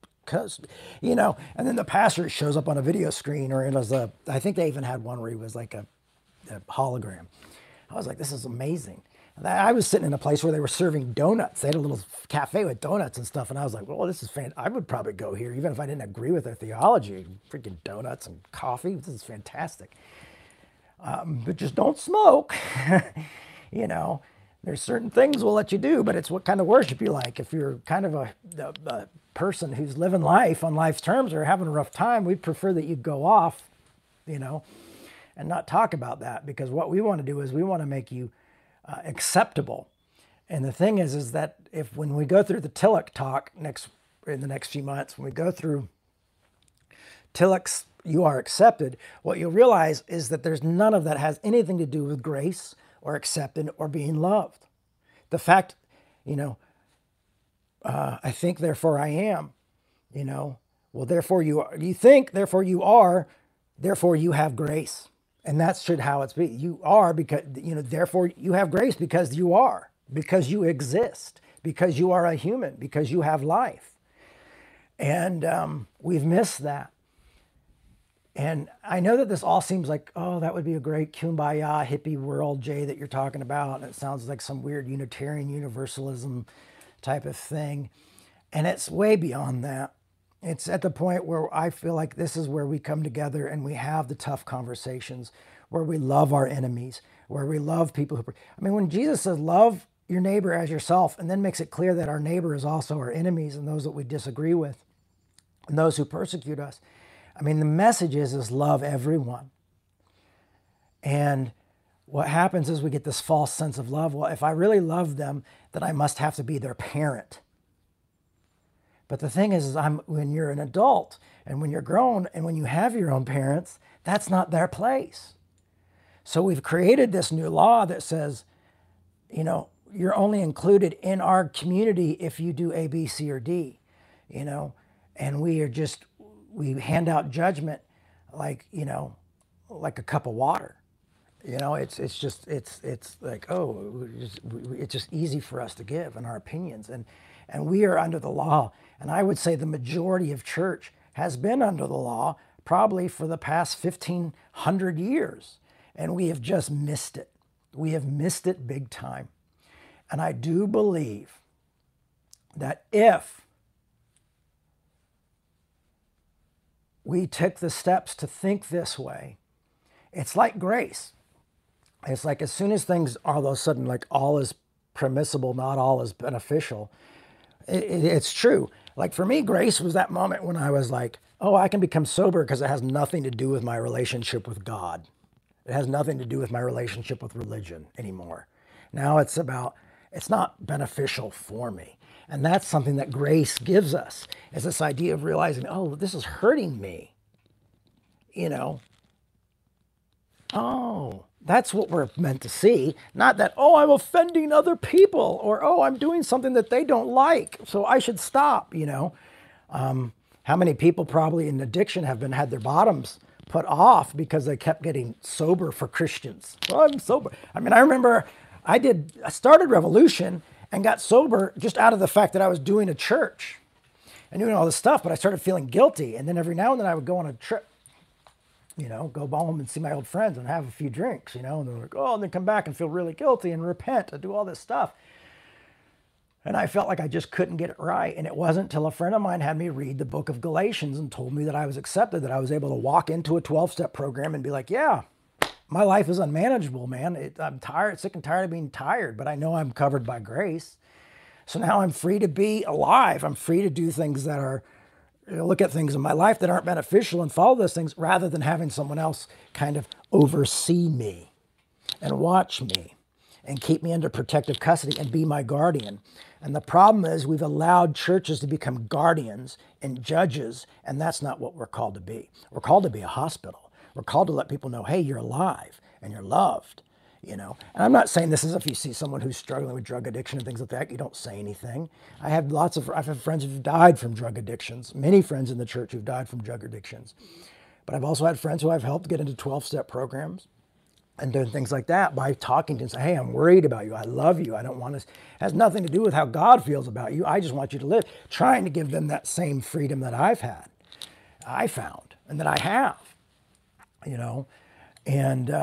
you know, and then the pastor shows up on a video screen, or it was I think they even had one where he was like a hologram. I was like, this is amazing. And I was sitting in a place where they were serving donuts. They had a little cafe with donuts and stuff. And I was like, well, this is fantastic. I would probably go here, even if I didn't agree with their theology. Freaking donuts and coffee. This is fantastic. But just don't smoke. You know, there's certain things we'll let you do, but it's what kind of worship you like. If you're kind of a person who's living life on life's terms or having a rough time, we'd prefer that you go off, you know, and not talk about that, because what we want to do is we want to make you acceptable. And the thing is that when we go through the Tillich talk in the next few months, when we go through Tillich's You Are Accepted, what you'll realize is that there's none of that has anything to do with grace or accepted or being loved. The fact, you know, I think, therefore I am, you know, well, therefore you are, you think, therefore you are, therefore you have grace. And that should how it's be. You are because, you know, therefore you have grace because you are, because you exist, because you are a human, because you have life. And we've missed that. And I know that this all seems like, oh, that would be a great kumbaya hippie world, Jay, that you're talking about. And it sounds like some weird Unitarian Universalism type of thing. And it's way beyond that. It's at the point where I feel like this is where we come together and we have the tough conversations, where we love our enemies, where we love people who, I mean, when Jesus says, love your neighbor as yourself, and then makes it clear that our neighbor is also our enemies and those that we disagree with and those who persecute us. I mean, the message is love everyone. And what happens is we get this false sense of love. Well, if I really love them, then I must have to be their parent. But the thing is when you're an adult and when you're grown and when you have your own parents, that's not their place. So we've created this new law that says, you know, you're only included in our community if you do A, B, C, or D, you know, and we hand out judgment like, you know, like a cup of water. You know, it's like, oh, it's just easy for us to give in our opinions. And we are under the law. And I would say the majority of church has been under the law probably for the past 1,500 years. And we have just missed it. We have missed it big time. And I do believe that if we took the steps to think this way, it's like grace. It's like as soon as things are all of a sudden like all is permissible, not all is beneficial. It's true. Like for me, grace was that moment when I was like, oh, I can become sober because it has nothing to do with my relationship with God. It has nothing to do with my relationship with religion anymore. Now it's not beneficial for me. And that's something that grace gives us, is this idea of realizing, oh, this is hurting me. You know, oh, that's what we're meant to see. Not that, oh, I'm offending other people, or, oh, I'm doing something that they don't like, so I should stop, you know. How many people probably in addiction have had their bottoms put off because they kept getting sober for Christians? Well, I'm sober. I mean, I remember I started Revolution and got sober just out of the fact that I was doing a church and doing all this stuff, but I started feeling guilty. And then every now and then I would go on a trip. go home and see my old friends and have a few drinks, and they're like, oh, and then come back and feel really guilty and repent and do all this stuff. And I felt like I just couldn't get it right. And it wasn't until a friend of mine had me read the book of Galatians and told me that I was accepted, that I was able to walk into a 12-step program and be like, yeah, my life is unmanageable, man. I'm tired, sick and tired of being tired, but I know I'm covered by grace. So now I'm free to be alive. I'm free to do things that are, look at things in my life that aren't beneficial and follow those things rather than having someone else kind of oversee me and watch me and keep me under protective custody and be my guardian. And the problem is we've allowed churches to become guardians and judges, and that's not what we're called to be. We're called to be a hospital. We're called to let people know, hey, you're alive and you're loved, And I'm not saying this is if you see someone who's struggling with drug addiction and things like that, you don't say anything. I've had friends who've died from drug addictions, many friends in the church who've died from drug addictions. But I've also had friends who I've helped get into 12-step programs and doing things like that by talking to them, say, hey, I'm worried about you. I love you. I don't want to, it has nothing to do with how God feels about you. I just want you to live, trying to give them that same freedom that I found, and that I have, And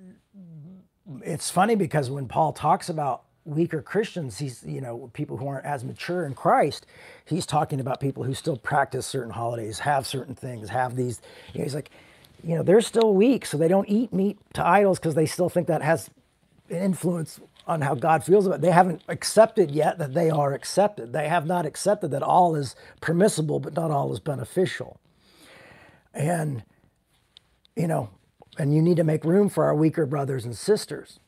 it's funny because when Paul talks about weaker Christians, he's, people who aren't as mature in Christ, he's talking about people who still practice certain holidays, have certain things, have these, he's like, they're still weak, so they don't eat meat to idols because they still think that has an influence on how God feels about it. They haven't accepted yet that they are accepted. They have not accepted that all is permissible, but not all is beneficial. And, and you need to make room for our weaker brothers and sisters.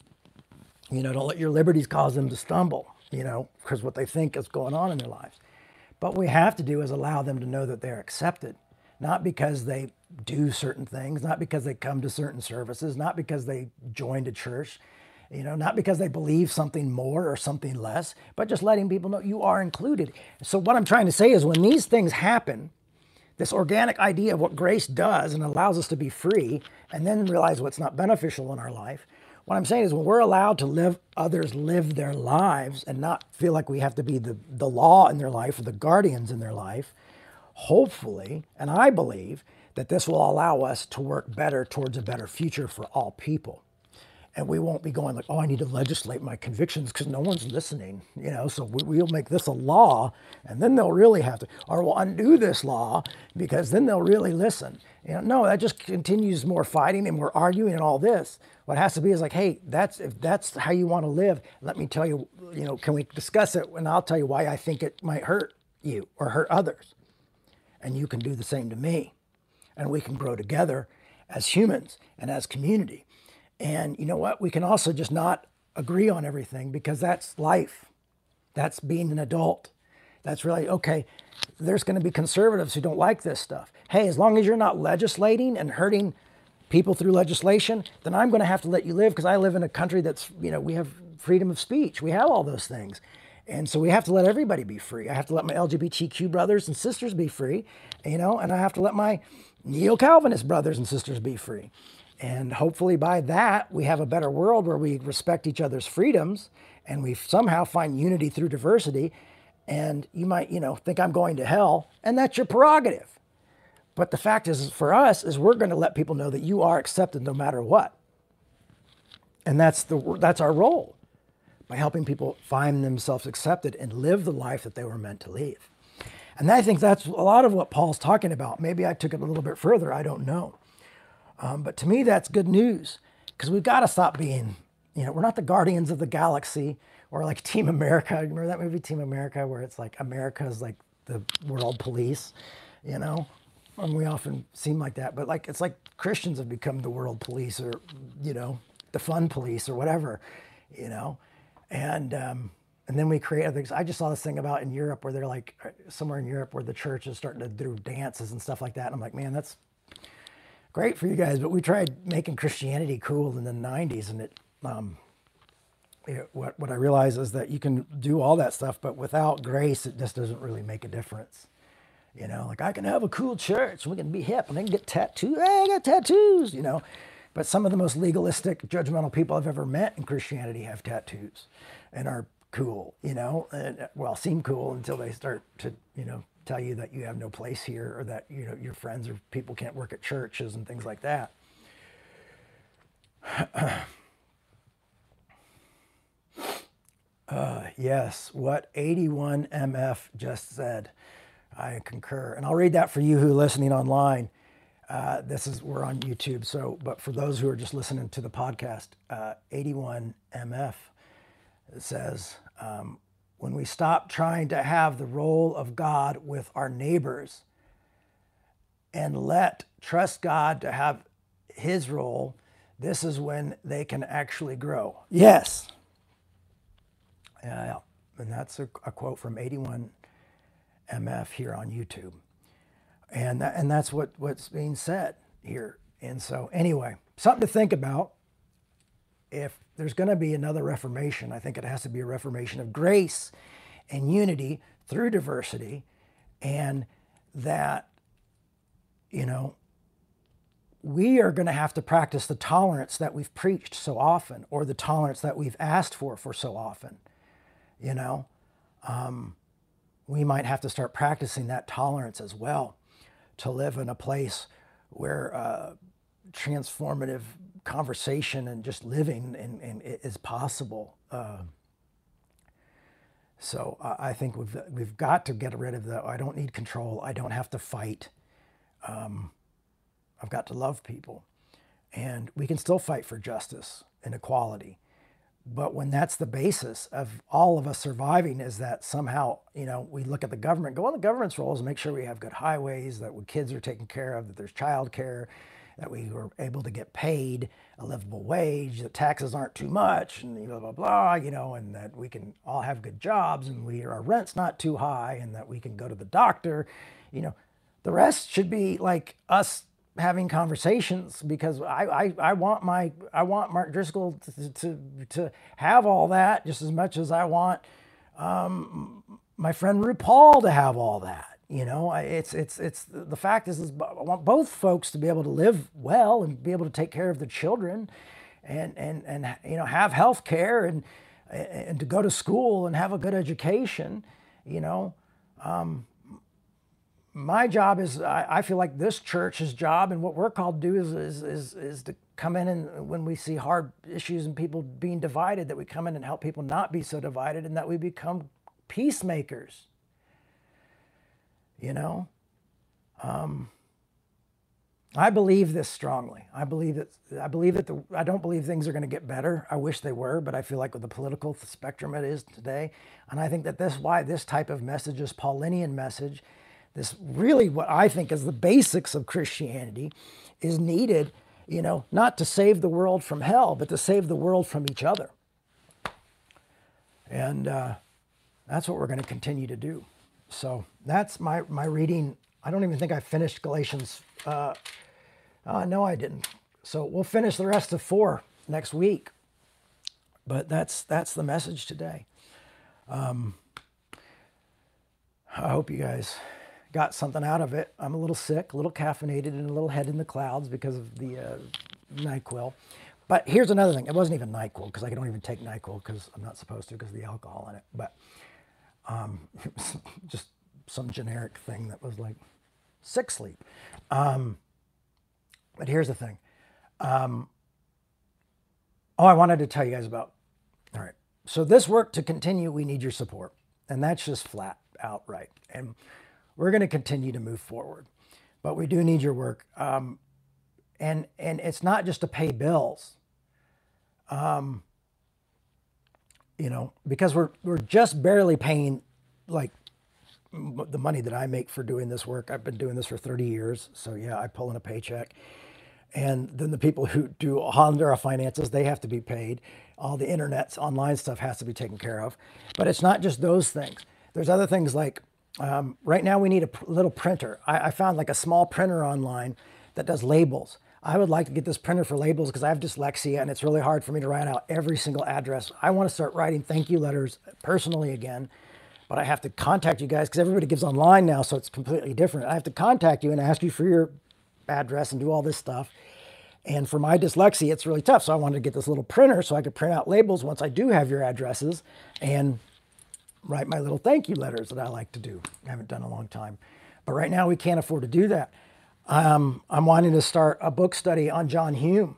Don't let your liberties cause them to stumble, because what they think is going on in their lives. But what we have to do is allow them to know that they're accepted, not because they do certain things, not because they come to certain services, not because they joined a church, not because they believe something more or something less, but just letting people know you are included. So what I'm trying to say is when these things happen, this organic idea of what grace does and allows us to be free and then realize what's not beneficial in our life, what I'm saying is when we're allowed to others live their lives and not feel like we have to be the law in their life or the guardians in their life, hopefully, and I believe, that this will allow us to work better towards a better future for all people. And we won't be going like, oh, I need to legislate my convictions because no one's listening, so we'll make this a law and then they'll really have to, or we'll undo this law because then they'll really listen. No, that just continues more fighting and more arguing and all this. What has to be is like, hey, if that's how you want to live, let me tell you, can we discuss it? And I'll tell you why I think it might hurt you or hurt others. And you can do the same to me. And we can grow together as humans and as community. And you know what? We can also just not agree on everything because that's life. That's being an adult. That's really, okay, there's going to be conservatives who don't like this stuff. Hey, as long as you're not legislating and hurting people through legislation, then I'm going to have to let you live because I live in a country that's, we have freedom of speech. We have all those things. And so we have to let everybody be free. I have to let my LGBTQ brothers and sisters be free, and I have to let my neo-Calvinist brothers and sisters be free. And hopefully by that, we have a better world where we respect each other's freedoms and we somehow find unity through diversity. And you might, think I'm going to hell, and that's your prerogative. But the fact is, for us, is we're going to let people know that you are accepted no matter what. And that's our role, by helping people find themselves accepted and live the life that they were meant to live. And I think that's a lot of what Paul's talking about. Maybe I took it a little bit further, I don't know. But to me, that's good news, because we've got to stop being, we're not the guardians of the galaxy, or like Team America. Remember that movie, Team America, where it's like America is like the world police, And we often seem like that, but it's like Christians have become the world police, or, the fun police or whatever, And then we create other things. I just saw this thing about in Europe where they're like, somewhere in Europe where the church is starting to do dances and stuff like that. And I'm like, man, that's great for you guys. But we tried making Christianity cool in the 90s. And what I realize is that you can do all that stuff, but without grace, it just doesn't really make a difference. I can have a cool church, we can be hip, and I can get tattoos. Hey, I got tattoos, But some of the most legalistic, judgmental people I've ever met in Christianity have tattoos and are cool, and, seem cool until they start to, tell you that you have no place here, or that your friends or people can't work at churches and things like that. Yes, what 81MF just said, I concur. And I'll read that for you who are listening online. We're on YouTube, but for those who are just listening to the podcast, 81MF says, when we stop trying to have the role of God with our neighbors and trust God to have his role, this is when they can actually grow. Yes. Yeah, and that's a quote from 81MF here on YouTube. And that's what's being said here. And so anyway, something to think about. If there's going to be another Reformation, I think it has to be a Reformation of grace and unity through diversity, and that, we are going to have to practice the tolerance that we've preached so often, or the tolerance that we've asked for so often. We might have to start practicing that tolerance as well, to live in a place where transformative conversation and just living is possible. So I think we've got to get rid of I don't need control. I don't have to fight. I've got to love people. And we can still fight for justice and equality. But when that's the basis of all of us surviving, is that somehow, we look at the government, the government's role is to make sure we have good highways, that kids are taken care of, that there's childcare, that we were able to get paid a livable wage, that taxes aren't too much, and blah, blah, blah, and that we can all have good jobs, and our rent's not too high, and that we can go to the doctor. The rest should be like us having conversations, because I want Mark Driscoll to have all that just as much as I want my friend RuPaul to have all that. It's the fact is I want both folks to be able to live well and be able to take care of their children, and have health care, and to go to school and have a good education. My job is, I feel like this church's job, and what we're called to do is to come in, and when we see hard issues and people being divided, that we come in and help people not be so divided, and that we become peacemakers. I believe this strongly. I don't believe things are going to get better. I wish they were, but I feel like with the political spectrum it is today, and I think that why this type of message, this Paulinian message, this really what I think is the basics of Christianity, is needed, not to save the world from hell, but to save the world from each other. And that's what we're going to continue to do. So that's my reading. I don't even think I finished Galatians. No, I didn't. So we'll finish the rest of 4 next week. But that's the message today. I hope you guys got something out of it. I'm a little sick, a little caffeinated, and a little head in the clouds because of the NyQuil. But here's another thing. It wasn't even NyQuil, because I don't even take NyQuil because I'm not supposed to, because of the alcohol in it. But just some generic thing that was like sick sleep. But here's the thing. I wanted to tell you guys about. All right. So this work to continue, we need your support. And that's just flat out right. And we're going to continue to move forward. But we do need your work. And it's not just to pay bills. Because we're just barely paying like the money that I make for doing this work. I've been doing this for 30 years. So yeah, I pull in a paycheck. And then the people who do handle our finances, they have to be paid. All the internet's online stuff has to be taken care of. But it's not just those things. There's other things like, right now we need a little printer. I found like a small printer online that does labels. I would like to get this printer for labels because I have dyslexia and it's really hard for me to write out every single address. I want to start writing thank you letters personally again, but I have to contact you guys because everybody gives online now, so it's completely different. I have to contact you and ask you for your address and do all this stuff. And for my dyslexia, it's really tough. So I wanted to get this little printer so I could print out labels once I do have your addresses. And write my little thank you letters that I like to do. I haven't done in a long time. But right now we can't afford to do that. I'm wanting to start a book study on John Hume.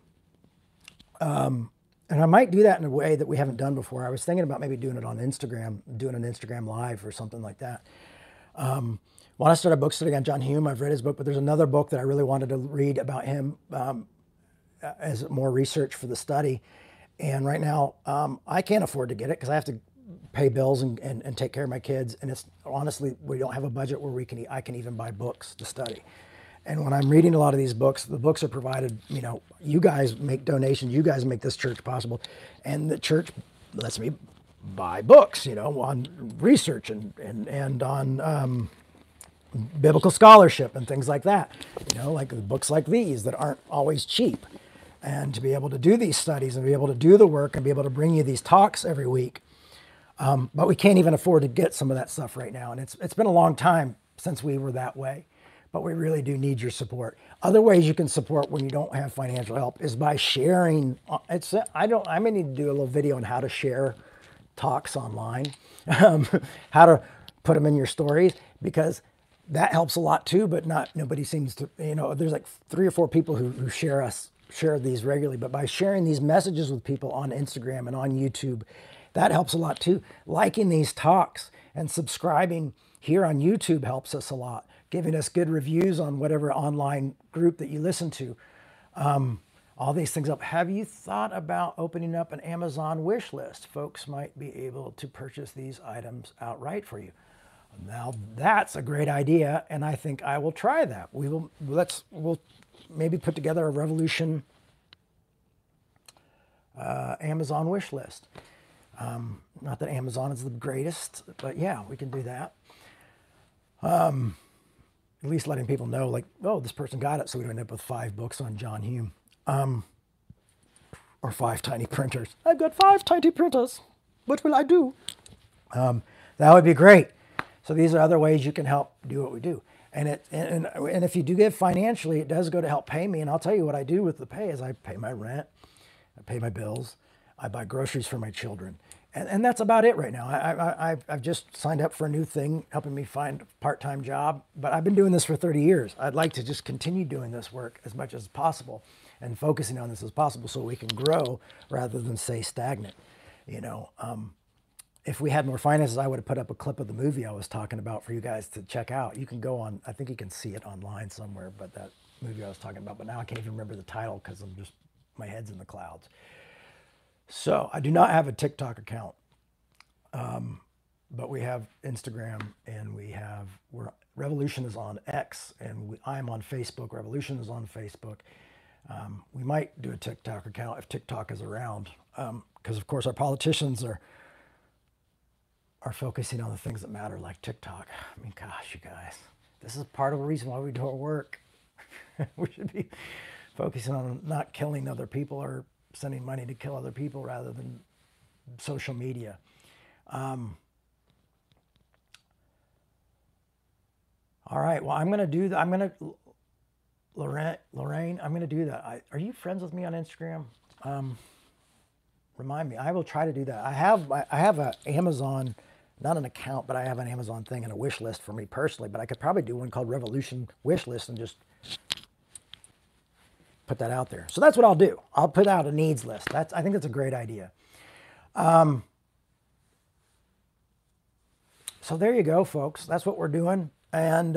And I might do that in a way that we haven't done before. I was thinking about maybe doing it on Instagram, doing an Instagram live or something like that. Want to start a book study on John Hume. I've read his book, but there's another book that I really wanted to read about him as more research for the study. And right now, I can't afford to get it because I have to pay bills and take care of my kids. And it's honestly, we don't have a budget where I can even buy books to study. And when I'm reading a lot of these books, the books are provided, you guys make donations, you guys make this church possible. And the church lets me buy books, on research and on biblical scholarship and things like that. Like books like these that aren't always cheap. And to be able to do these studies and be able to do the work and be able to bring you these talks every week. But we can't even afford to get some of that stuff right now. And it's been a long time since we were that way. But we really do need your support. Other ways you can support when you don't have financial help is by sharing. I may need to do a little video on how to share talks online, how to put them in your stories, because that helps a lot too. But nobody seems to. There's like 3 or 4 people who share these regularly. But by sharing these messages with people on Instagram and on YouTube, that helps a lot too. Liking these talks and subscribing here on YouTube helps us a lot. Giving us good reviews on whatever online group that you listen to. All these things up. Have you thought about opening up an Amazon wish list? Folks might be able to purchase these items outright for you. Now that's a great idea, and I think I will try that. We'll maybe put together a Revolution Amazon wish list. Not that Amazon is the greatest, but yeah, we can do that. At least letting people know, like, oh, this person got it, so we don't end up with 5 books on John Hume. Or 5 tiny printers. I've got 5 tiny printers. What will I do? That would be great. So these are other ways you can help do what we do. And if you do give financially, it does go to help pay me. And I'll tell you what I do with the pay is I pay my rent, I pay my bills, I buy groceries for my children. And that's about it right now. I've just signed up for a new thing, helping me find a part-time job. But I've been doing this for 30 years. I'd like to just continue doing this work as much as possible and focusing on this as possible so we can grow rather than stay stagnant. If we had more finances, I would have put up a clip of the movie I was talking about for you guys to check out. You can go on, I think you can see it online somewhere, but that movie I was talking about. But now I can't even remember the title because my head's in the clouds. So I do not have a TikTok account, but we have Instagram, and Revolution is on X, and I'm on Facebook. Revolution is on Facebook. We might do a TikTok account if TikTok is around, because of course our politicians are focusing on the things that matter, like TikTok. I mean, gosh, you guys, this is part of the reason why we do our work. We should be focusing on not killing other people or sending money to kill other people rather than social media. All right, well, I'm going to do that. Lorraine, I'm going to do that. Are you friends with me on Instagram? Remind me. I will try to do that. I have an Amazon, not an account, but I have an Amazon thing and a wish list for me personally, but I could probably do one called Revolution Wish List and just put that out there. So that's what I'll do. I'll put out a needs list. I think that's a great idea. So there you go, folks. That's what we're doing. And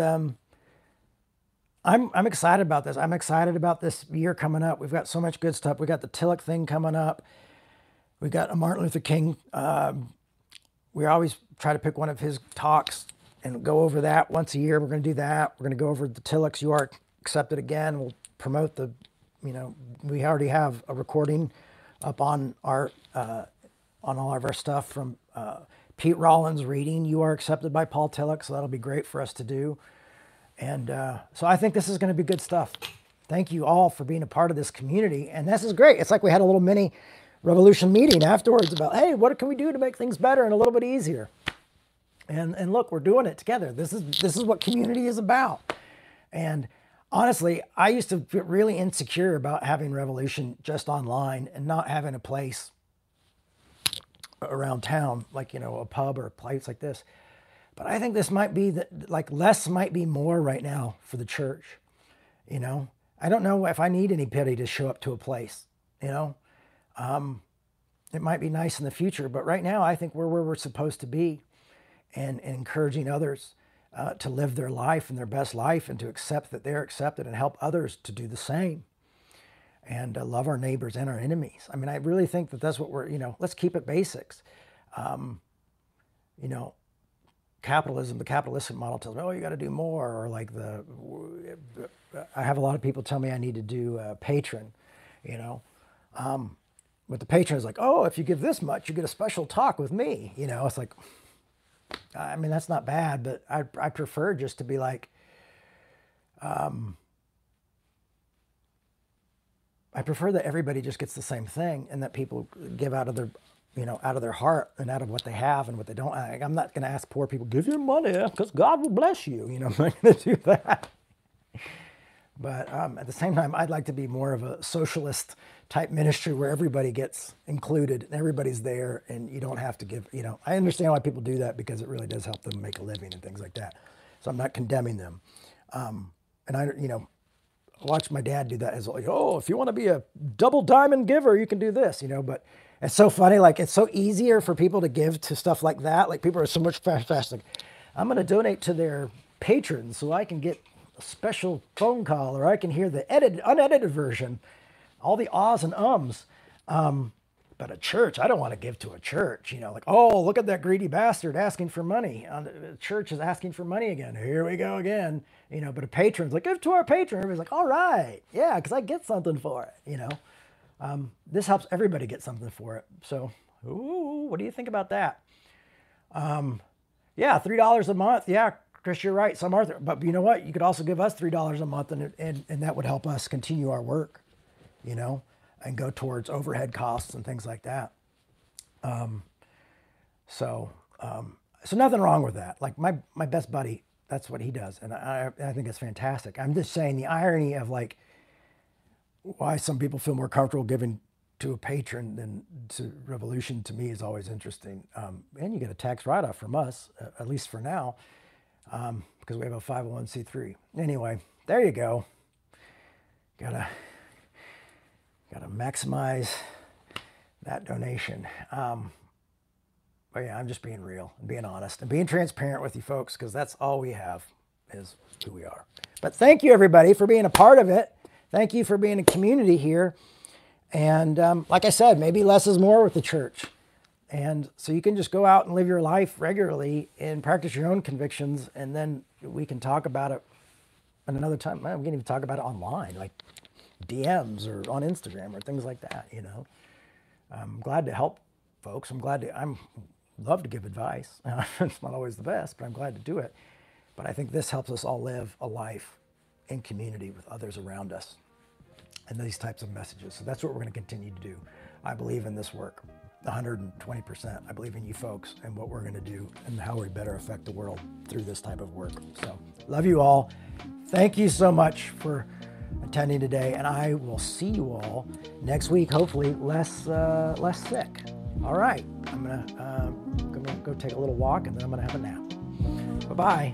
I'm excited about this. I'm excited about this year coming up. We've got so much good stuff. We got the Tillich thing coming up. We got a Martin Luther King. We always try to pick one of his talks and go over that once a year. We're going to do that. We're going to go over the Tillich's You Are Accepted Again. We'll promote we already have a recording up on our on all of our stuff from Pete Rollins reading You Are Accepted by Paul Tillich. So that'll be great for us to do. And so I think this is going to be good stuff. Thank you all for being a part of this community. And this is great. It's like we had a little mini Revolution meeting afterwards about, hey, what can we do to make things better and a little bit easier? And look, we're doing it together. This is what community is about. And honestly, I used to get really insecure about having Revolution just online and not having a place around town, like, a pub or a place like this. But I think this might be like less might be more right now for the church. I don't know if I need anybody to show up to a place, it might be nice in the future, but right now I think we're where we're supposed to be, and encouraging others to live their life and their best life, and to accept that they're accepted, and help others to do the same, and love our neighbors and our enemies. I mean, I really think that that's what we're, let's keep it basics. Capitalism, the capitalistic model tells me, oh, you got to do more, or like I have a lot of people tell me I need to do patron, but the patron is like, oh, if you give this much, you get a special talk with me. It's like, I mean, that's not bad, but I prefer just to be like, I prefer that everybody just gets the same thing, and that people give out of their, out of their heart and out of what they have and what they don't. I'm not going to ask poor people, give your money because God will bless you. I'm not going to do that. But at the same time, I'd like to be more of a socialist type ministry where everybody gets included and everybody's there, and you don't have to give, I understand why people do that, because it really does help them make a living and things like that. So I'm not condemning them. And I watched my dad do that as like, oh, if you want to be a double diamond giver, you can do this, but it's so funny. Like, it's so easier for people to give to stuff like that. Like, people are so much fast. Like, I'm going to donate to their patrons so I can get a special phone call, or I can hear the unedited version, all the ahs and ums. But a church, I don't want to give to a church, like, oh, look at that greedy bastard asking for money. The church is asking for money again. Here we go again. But a patron's like, give to our patron. Everybody's like, all right, yeah, because I get something for it, This helps everybody get something for it. So, what do you think about that? Yeah, $3 a month. Yeah, Chris, you're right. Some are, but you know what? You could also give us $3 a month, and that would help us continue our work, and go towards overhead costs and things like that. So nothing wrong with that. Like, my best buddy, that's what he does, and I think it's fantastic. I'm just saying the irony of like why some people feel more comfortable giving to a patron than to Revolution, to me, is always interesting. And you get a tax write-off from us, at least for now, because we have a 501c3. Anyway, there you go. Gotta maximize that donation. But yeah, I'm just being real and being honest and being transparent with you folks, because that's all we have is who we are. But thank you, everybody, for being a part of it. Thank you for being a community here. And like I said, maybe less is more with the church. And so you can just go out and live your life regularly and practice your own convictions, and then we can talk about it another time. Man, we can even talk about it online, like DMs or on Instagram or things like that, I'm glad to help folks. I'm love to give advice. It's not always the best, but I'm glad to do it. But I think this helps us all live a life in community with others around us, and these types of messages. So that's what we're going to continue to do. I believe in this work 120%. I believe in you folks and what we're going to do and how we better affect the world through this type of work. So love you all. Thank you so much for attending today, and I will see you all next week, hopefully less sick. All right, I'm gonna go take a little walk, and then I'm gonna have a nap. Bye-bye.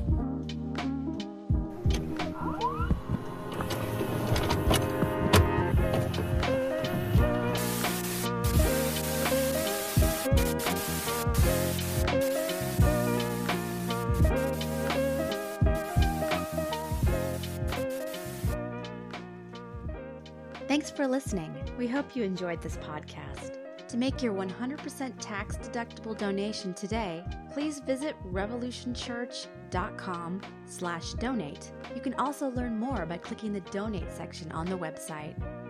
Thanks for listening. We hope you enjoyed this podcast. To make your 100% tax-deductible donation today, please visit revolutionchurch.com/donate. You can also learn more by clicking the donate section on the website.